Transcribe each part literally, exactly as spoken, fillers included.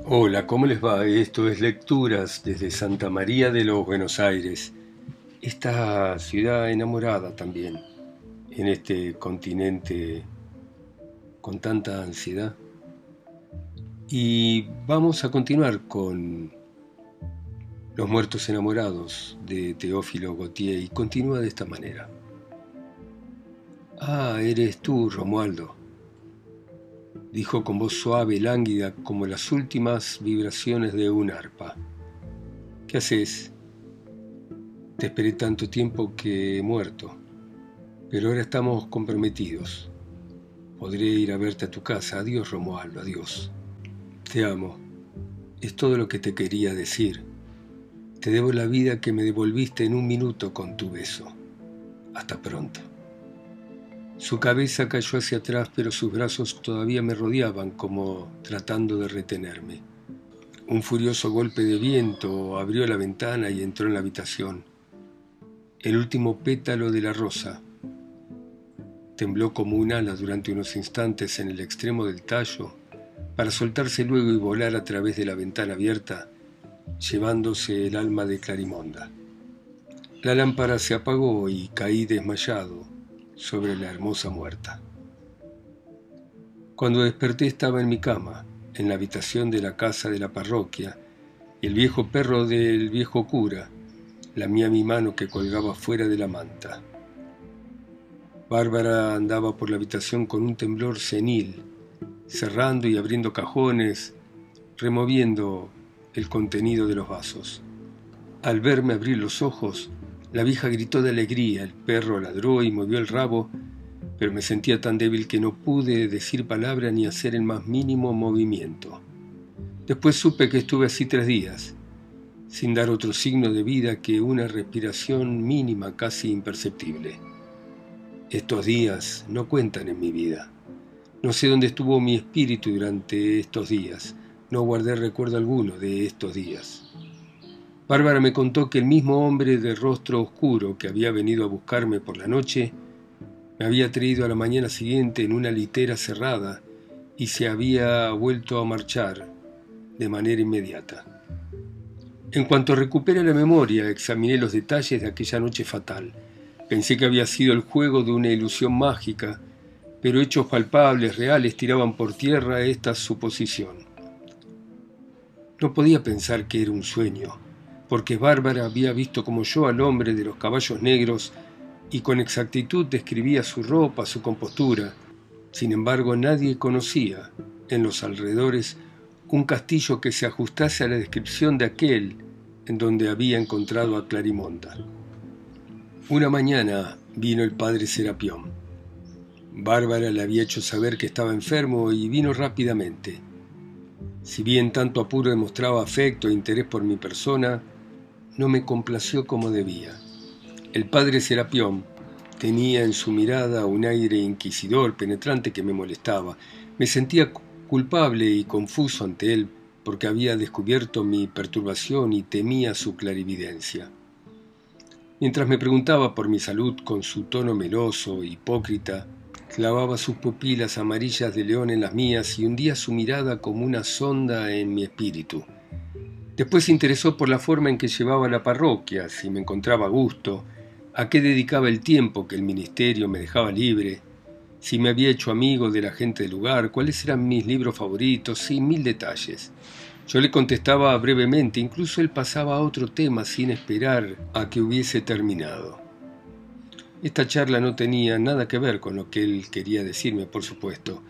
Hola, ¿cómo les va? Esto es Lecturas desde Santa María de los Buenos Aires, esta ciudad enamorada también en este continente con tanta ansiedad. Y vamos a continuar con Los muertos enamorados de Teófilo Gautier y continúa de esta manera. Ah, eres tú, Romualdo, dijo con voz suave y lánguida como las últimas vibraciones de un arpa. ¿Qué haces? Te esperé tanto tiempo que he muerto, pero ahora estamos comprometidos. Podré ir a verte a tu casa. Adiós, Romualdo, adiós. Te amo. Es todo lo que te quería decir. Te debo la vida que me devolviste en un minuto con tu beso. Hasta pronto. Su cabeza cayó hacia atrás, pero sus brazos todavía me rodeaban como tratando de retenerme. Un furioso golpe de viento abrió la ventana y entró en la habitación. El último pétalo de la rosa tembló como un ala durante unos instantes en el extremo del tallo, para soltarse luego y volar a través de la ventana abierta, llevándose el alma de Clarimonda. La lámpara se apagó y caí desmayado sobre la hermosa muerta. Cuando desperté estaba en mi cama, en la habitación de la casa de la parroquia, y el viejo perro del viejo cura lamía mi mano que colgaba fuera de la manta. Bárbara andaba por la habitación con un temblor senil, cerrando y abriendo cajones, removiendo el contenido de los vasos. Al verme abrir los ojos, la vieja gritó de alegría, el perro ladró y movió el rabo, pero me sentía tan débil que no pude decir palabra ni hacer el más mínimo movimiento. Después supe que estuve así tres días, sin dar otro signo de vida que una respiración mínima casi imperceptible. Estos días no cuentan en mi vida. No sé dónde estuvo mi espíritu durante estos días. No guardé recuerdo alguno de estos días. Bárbara me contó que el mismo hombre de rostro oscuro que había venido a buscarme por la noche me había traído a la mañana siguiente en una litera cerrada y se había vuelto a marchar de manera inmediata. En cuanto recupere la memoria, examiné los detalles de aquella noche fatal. Pensé que había sido el juego de una ilusión mágica, pero hechos palpables, reales, tiraban por tierra esta suposición. No podía pensar que era un sueño, porque Bárbara había visto como yo al hombre de los caballos negros y con exactitud describía su ropa, su compostura. Sin embargo, nadie conocía en los alrededores un castillo que se ajustase a la descripción de aquel en donde había encontrado a Clarimonda. Una mañana vino el padre Serapión. Bárbara le había hecho saber que estaba enfermo y vino rápidamente. Si bien tanto apuro demostraba afecto e interés por mi persona, no me complació como debía. El padre Serapión tenía en su mirada un aire inquisidor, penetrante que me molestaba. Me sentía culpable y confuso ante él porque había descubierto mi perturbación y temía su clarividencia. Mientras me preguntaba por mi salud con su tono meloso, hipócrita, clavaba sus pupilas amarillas de león en las mías y hundía su mirada como una sonda en mi espíritu. Después se interesó por la forma en que llevaba la parroquia, si me encontraba a gusto, a qué dedicaba el tiempo que el ministerio me dejaba libre, si me había hecho amigo de la gente del lugar, cuáles eran mis libros favoritos y mil detalles. Yo le contestaba brevemente, incluso él pasaba a otro tema sin esperar a que hubiese terminado. Esta charla no tenía nada que ver con lo que él quería decirme, por supuesto.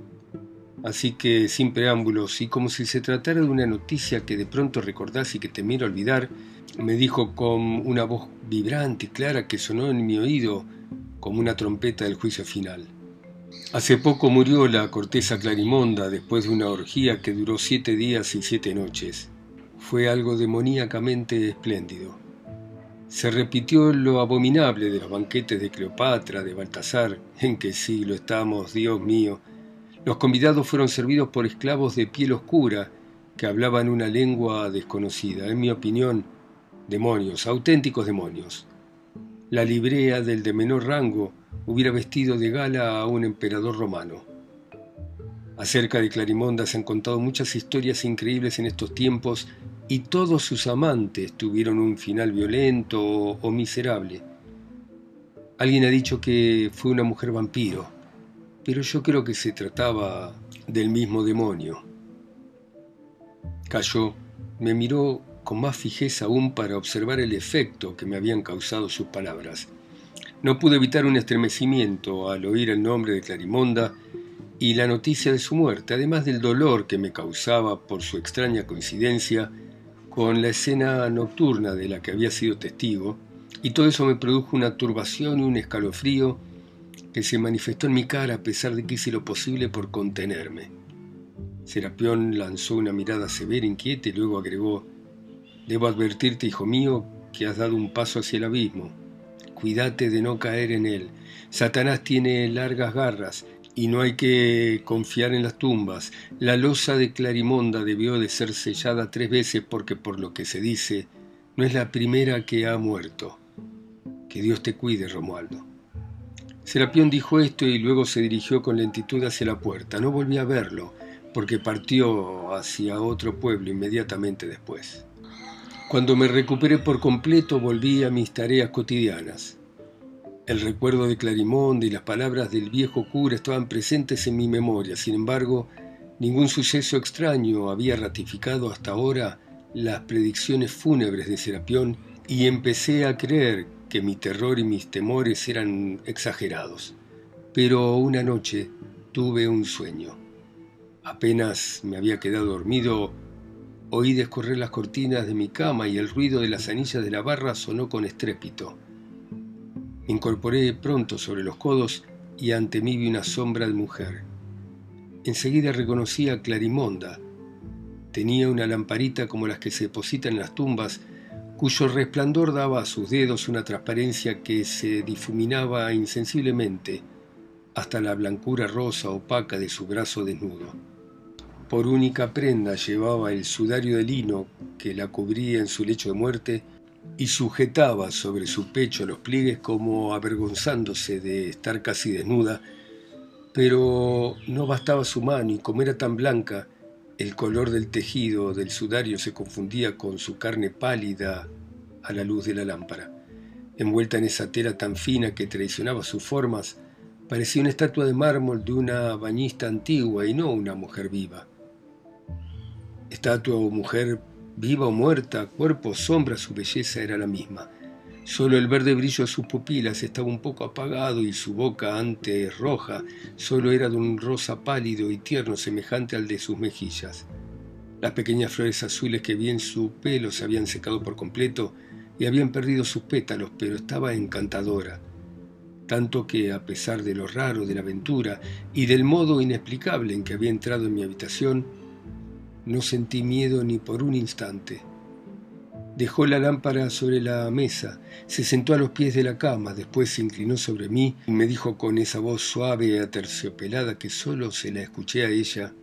Así que, sin preámbulos, y como si se tratara de una noticia que de pronto recordase y que temiera olvidar, me dijo con una voz vibrante y clara que sonó en mi oído como una trompeta del juicio final. Hace poco murió la cortesa Clarimonda después de una orgía que duró siete días y siete noches. Fue algo demoníacamente espléndido. Se repitió lo abominable de los banquetes de Cleopatra, de Baltasar. ¿En qué siglo estamos, Dios mío? Los convidados fueron servidos por esclavos de piel oscura que hablaban una lengua desconocida. En mi opinión, demonios, auténticos demonios. La librea del de menor rango hubiera vestido de gala a un emperador romano. Acerca de Clarimonda se han contado muchas historias increíbles en estos tiempos y todos sus amantes tuvieron un final violento o, o miserable. Alguien ha dicho que fue una mujer vampiro, pero yo creo que se trataba del mismo demonio. Calló, me miró con más fijeza aún para observar el efecto que me habían causado sus palabras. No pude evitar un estremecimiento al oír el nombre de Clarimonda y la noticia de su muerte, además del dolor que me causaba por su extraña coincidencia con la escena nocturna de la que había sido testigo, y todo eso me produjo una turbación y un escalofrío que se manifestó en mi cara a pesar de que hice lo posible por contenerme. Serapión lanzó una mirada severa, inquieta, y luego agregó: «Debo advertirte, hijo mío, que has dado un paso hacia el abismo. Cuídate de no caer en él. Satanás tiene largas garras y no hay que confiar en las tumbas. La losa de Clarimonda debió de ser sellada tres veces porque, por lo que se dice, no es la primera que ha muerto. Que Dios te cuide, Romualdo». Serapión dijo esto y luego se dirigió con lentitud hacia la puerta. No volví a verlo, porque partió hacia otro pueblo inmediatamente después. Cuando me recuperé por completo, volví a mis tareas cotidianas. El recuerdo de Clarimonda y las palabras del viejo cura estaban presentes en mi memoria. Sin embargo, ningún suceso extraño había ratificado hasta ahora las predicciones fúnebres de Serapión, y empecé a creer que mi terror y mis temores eran exagerados. Pero una noche tuve un sueño. Apenas me había quedado dormido, oí descorrer las cortinas de mi cama y el ruido de las anillas de la barra sonó con estrépito. Me incorporé pronto sobre los codos y ante mí vi una sombra de mujer. Enseguida reconocí a Clarimonda. Tenía una lamparita como las que se depositan en las tumbas, cuyo resplandor daba a sus dedos una transparencia que se difuminaba insensiblemente hasta la blancura rosa opaca de su brazo desnudo. Por única prenda llevaba el sudario de lino que la cubría en su lecho de muerte y sujetaba sobre su pecho los pliegues como avergonzándose de estar casi desnuda, pero no bastaba su mano, y como era tan blanca, el color del tejido del sudario se confundía con su carne pálida a la luz de la lámpara. Envuelta en esa tela tan fina que traicionaba sus formas, parecía una estatua de mármol de una bañista antigua y no una mujer viva. Estatua o mujer, viva o muerta, cuerpo o sombra, su belleza era la misma. Solo el verde brillo de sus pupilas estaba un poco apagado y su boca, antes roja, solo era de un rosa pálido y tierno semejante al de sus mejillas. Las pequeñas flores azules que vi en su pelo se habían secado por completo y habían perdido sus pétalos, pero estaba encantadora. Tanto que, a pesar de lo raro de la aventura y del modo inexplicable en que había entrado en mi habitación, no sentí miedo ni por un instante. Dejó la lámpara sobre la mesa, se sentó a los pies de la cama, después se inclinó sobre mí y me dijo con esa voz suave y aterciopelada que solo se la escuché a ella: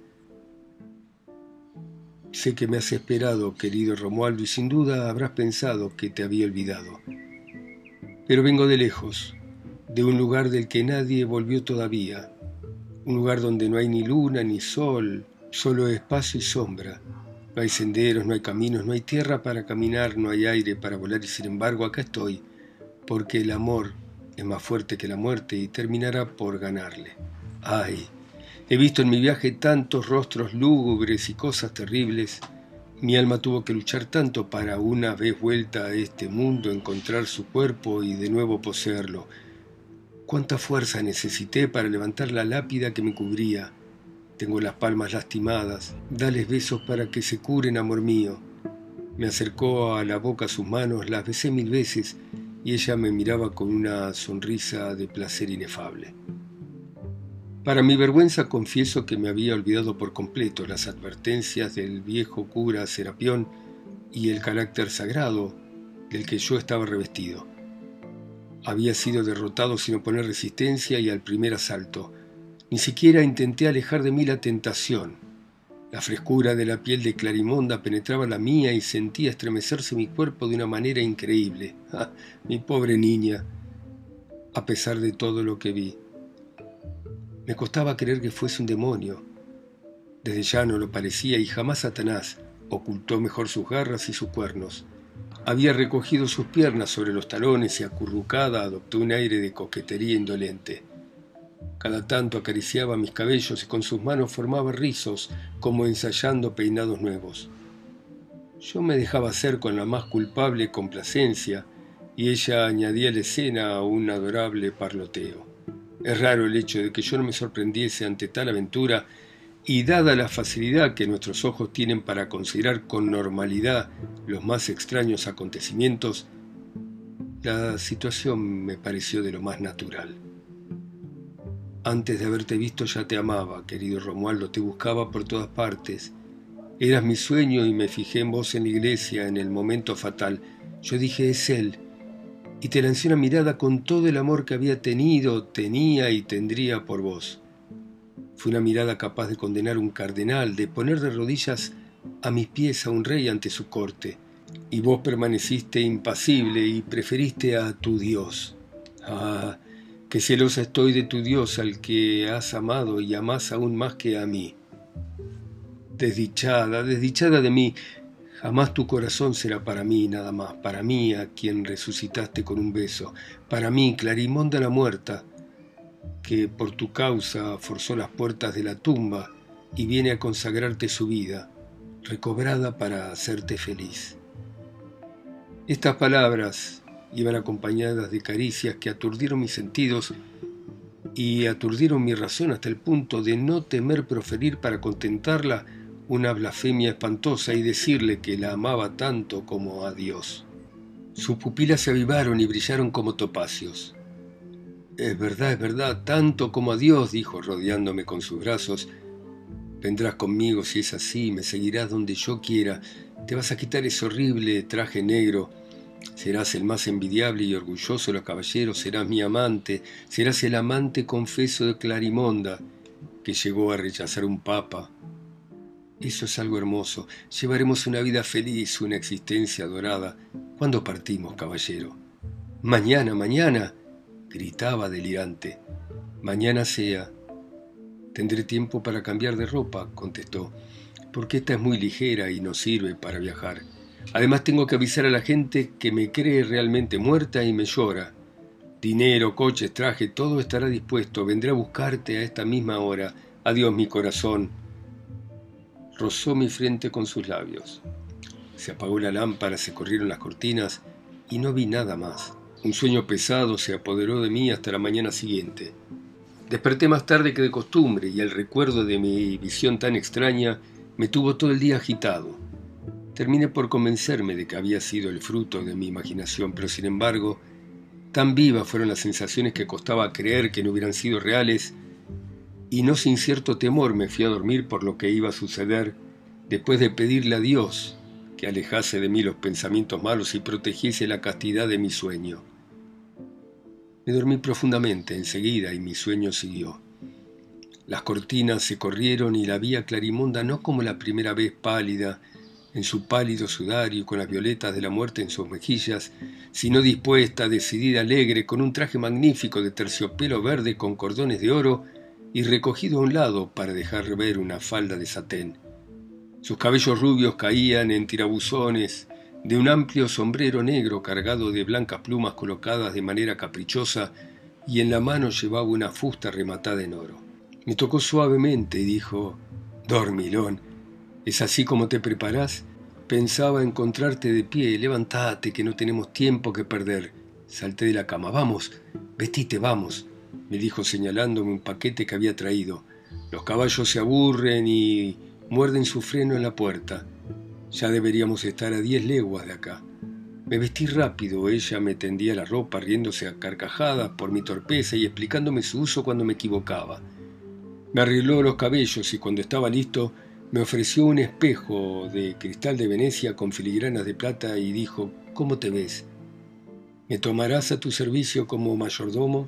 «Sé que me has esperado, querido Romualdo, y sin duda habrás pensado que te había olvidado. Pero vengo de lejos, de un lugar del que nadie volvió todavía, un lugar donde no hay ni luna ni sol, solo espacio y sombra. No hay senderos, no hay caminos, no hay tierra para caminar, no hay aire para volar, y sin embargo acá estoy, porque el amor es más fuerte que la muerte y terminará por ganarle. ¡Ay! He visto en mi viaje tantos rostros lúgubres y cosas terribles. Mi alma tuvo que luchar tanto para, una vez vuelta a este mundo, encontrar su cuerpo y de nuevo poseerlo. Cuánta fuerza necesité para levantar la lápida que me cubría. Tengo las palmas lastimadas. Dales besos para que se curen, amor mío». Me acercó a la boca sus manos, las besé mil veces y ella me miraba con una sonrisa de placer inefable. Para mi vergüenza confieso que me había olvidado por completo las advertencias del viejo cura Serapión y el carácter sagrado del que yo estaba revestido. Había sido derrotado sin oponer resistencia y al primer asalto. Ni siquiera intenté alejar de mí la tentación. La frescura de la piel de Clarimonda penetraba la mía y sentía estremecerse mi cuerpo de una manera increíble. ¡Ah, mi pobre niña! A pesar de todo lo que vi, me costaba creer que fuese un demonio. Desde ya no lo parecía y jamás Satanás ocultó mejor sus garras y sus cuernos. Había recogido sus piernas sobre los talones y acurrucada adoptó un aire de coquetería indolente. Cada tanto acariciaba mis cabellos y con sus manos formaba rizos como ensayando peinados nuevos. Yo me dejaba hacer con la más culpable complacencia y ella añadía a la escena un adorable parloteo. Es raro el hecho de que yo no me sorprendiese ante tal aventura y dada la facilidad que nuestros ojos tienen para considerar con normalidad los más extraños acontecimientos, la situación me pareció de lo más natural. Antes de haberte visto ya te amaba, querido Romualdo, te buscaba por todas partes. Eras mi sueño y me fijé en vos en la iglesia en el momento fatal. Yo dije, es él, y te lancé una mirada con todo el amor que había tenido, tenía y tendría por vos. Fue una mirada capaz de condenar a un cardenal, de poner de rodillas a mis pies a un rey ante su corte, y vos permaneciste impasible y preferiste a tu Dios. Ah, qué celosa estoy de tu Dios al que has amado y amás aún más que a mí. Desdichada, desdichada de mí, jamás tu corazón será para mí nada más, para mí a quien resucitaste con un beso, para mí, Clarimonda la muerta, que por tu causa forzó las puertas de la tumba y viene a consagrarte su vida, recobrada para hacerte feliz. Estas palabras iban acompañadas de caricias que aturdieron mis sentidos y aturdieron mi razón hasta el punto de no temer proferir para contentarla una blasfemia espantosa y decirle que la amaba tanto como a Dios. Sus pupilas se avivaron y brillaron como topacios. Es verdad, es verdad, tanto como a Dios, dijo, rodeándome con sus brazos. Vendrás conmigo si es así, me seguirás donde yo quiera, te vas a quitar ese horrible traje negro, serás el más envidiable y orgulloso de los caballeros, serás mi amante, serás el amante confeso de Clarimonda, que llegó a rechazar un papa. Eso es algo hermoso, llevaremos una vida feliz, una existencia dorada. ¿Cuándo partimos, caballero? Mañana, mañana, gritaba delirante. Mañana sea. Tendré tiempo para cambiar de ropa, contestó, porque esta es muy ligera y no sirve para viajar. Además tengo que avisar a la gente que me cree realmente muerta y me llora. Dinero, coches, traje, todo estará dispuesto. Vendré a buscarte a esta misma hora. Adiós, mi corazón. Rozó mi frente con sus labios. Se apagó la lámpara, se corrieron las cortinas y no vi nada más. Un sueño pesado se apoderó de mí hasta la mañana siguiente. Desperté más tarde que de costumbre y el recuerdo de mi visión tan extraña me tuvo todo el día agitado. Terminé por convencerme de que había sido el fruto de mi imaginación, pero sin embargo, tan vivas fueron las sensaciones que costaba creer que no hubieran sido reales, y no sin cierto temor me fui a dormir por lo que iba a suceder después de pedirle a Dios que alejase de mí los pensamientos malos y protegiese la castidad de mi sueño. Me dormí profundamente enseguida y mi sueño siguió. Las cortinas se corrieron y la vi a Clarimonda no como la primera vez pálida, en su pálido sudario y con las violetas de la muerte en sus mejillas, sino dispuesta, decidida, alegre, con un traje magnífico de terciopelo verde con cordones de oro y recogido a un lado para dejar ver una falda de satén. Sus cabellos rubios caían en tirabuzones de un amplio sombrero negro cargado de blancas plumas colocadas de manera caprichosa y en la mano llevaba una fusta rematada en oro. Me tocó suavemente y dijo: «Dormilón, ¿es así como te preparás? Pensaba encontrarte de pie. Levántate, que no tenemos tiempo que perder». Salté de la cama. «Vamos, vestite, vamos», me dijo señalándome un paquete que había traído. «Los caballos se aburren y muerden su freno en la puerta. Ya deberíamos estar a diez leguas de acá». Me vestí rápido. Ella me tendía la ropa, riéndose a carcajadas por mi torpeza y explicándome su uso cuando me equivocaba. Me arregló los cabellos y cuando estaba listo me ofreció un espejo de cristal de Venecia con filigranas de plata y dijo: «¿Cómo te ves? ¿Me tomarás a tu servicio como mayordomo?».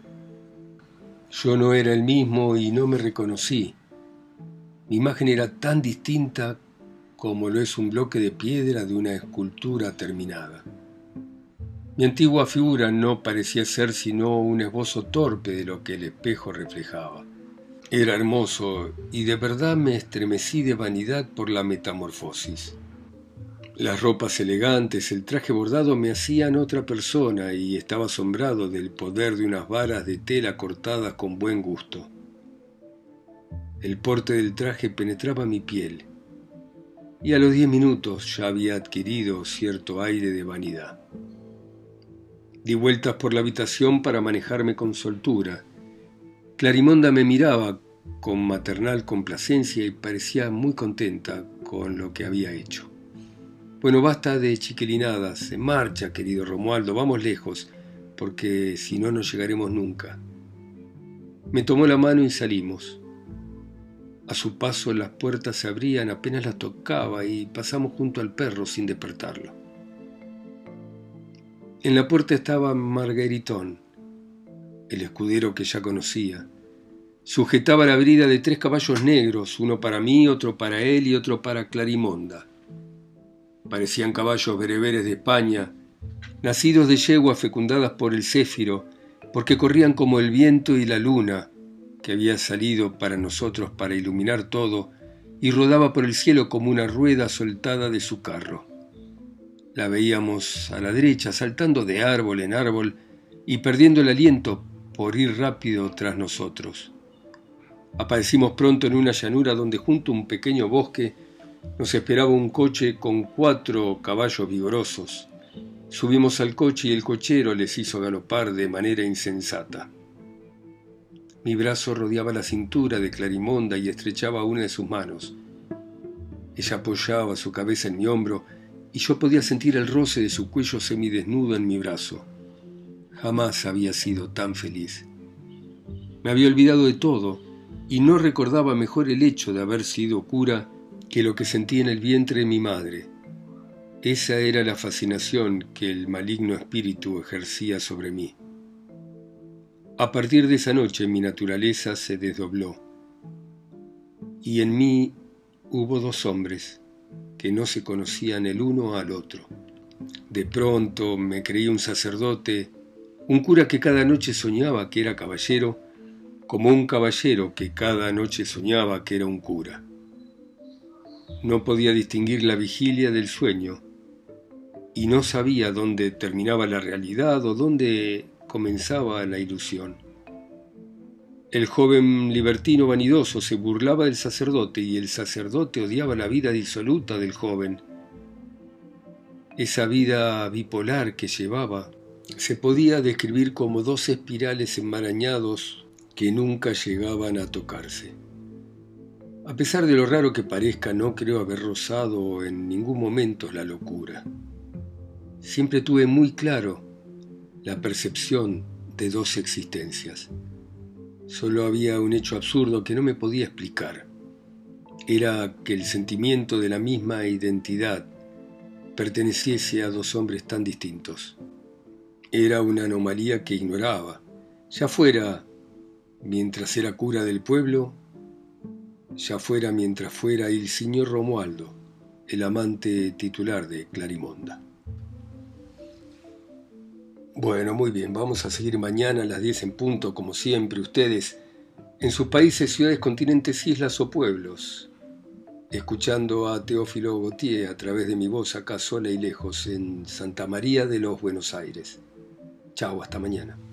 Yo no era el mismo y no me reconocí. Mi imagen era tan distinta como lo es un bloque de piedra de una escultura terminada. Mi antigua figura no parecía ser sino un esbozo torpe de lo que el espejo reflejaba. Era hermoso y de verdad me estremecí de vanidad por la metamorfosis. Las ropas elegantes, el traje bordado me hacían otra persona y estaba asombrado del poder de unas varas de tela cortadas con buen gusto. El porte del traje penetraba mi piel y a los diez minutos ya había adquirido cierto aire de vanidad. Di vueltas por la habitación para manejarme con soltura. Clarimonda me miraba con maternal complacencia y parecía muy contenta con lo que había hecho. Bueno, basta de chiquilinadas, en marcha, querido Romualdo, vamos lejos, porque si no, no llegaremos nunca. Me tomó la mano y salimos. A su paso las puertas se abrían apenas las tocaba y pasamos junto al perro sin despertarlo. En la puerta estaba Margueritón, el escudero que ya conocía. Sujetaba la brida de tres caballos negros, uno para mí, otro para él y otro para Clarimonda. Parecían caballos bereberes de España, nacidos de yeguas fecundadas por el céfiro, porque corrían como el viento y la luna, que había salido para nosotros para iluminar todo, y rodaba por el cielo como una rueda soltada de su carro. La veíamos a la derecha, saltando de árbol en árbol y perdiendo el aliento por ir rápido tras nosotros. Aparecimos pronto en una llanura donde junto a un pequeño bosque nos esperaba un coche con cuatro caballos vigorosos. Subimos al coche y el cochero les hizo galopar de manera insensata. Mi brazo rodeaba la cintura de Clarimonda y estrechaba una de sus manos. Ella apoyaba su cabeza en mi hombro y yo podía sentir el roce de su cuello semidesnudo en mi brazo. Jamás había sido tan feliz. Me había olvidado de todo y no recordaba mejor el hecho de haber sido cura que lo que sentí en el vientre de mi madre. Esa era la fascinación que el maligno espíritu ejercía sobre mí. A partir de esa noche mi naturaleza se desdobló y en mí hubo dos hombres que no se conocían el uno al otro. De pronto me creí un sacerdote, un cura que cada noche soñaba que era caballero, como un caballero que cada noche soñaba que era un cura. No podía distinguir la vigilia del sueño y no sabía dónde terminaba la realidad o dónde comenzaba la ilusión. El joven libertino vanidoso se burlaba del sacerdote y el sacerdote odiaba la vida disoluta del joven. Esa vida bipolar que llevaba se podía describir como dos espirales enmarañados que nunca llegaban a tocarse. A pesar de lo raro que parezca, no creo haber rozado en ningún momento la locura. Siempre tuve muy claro la percepción de dos existencias. Solo había un hecho absurdo que no me podía explicar. Era que el sentimiento de la misma identidad perteneciese a dos hombres tan distintos. Era una anomalía que ignoraba, ya fuera mientras era cura del pueblo, ya fuera mientras fuera el señor Romualdo, el amante titular de Clarimonda. Bueno, muy bien, vamos a seguir mañana a las diez en punto, como siempre, ustedes, en sus países, ciudades, continentes, islas o pueblos, escuchando a Teófilo Gautier a través de mi voz acá sola y lejos en Santa María de los Buenos Aires. Chao, hasta mañana.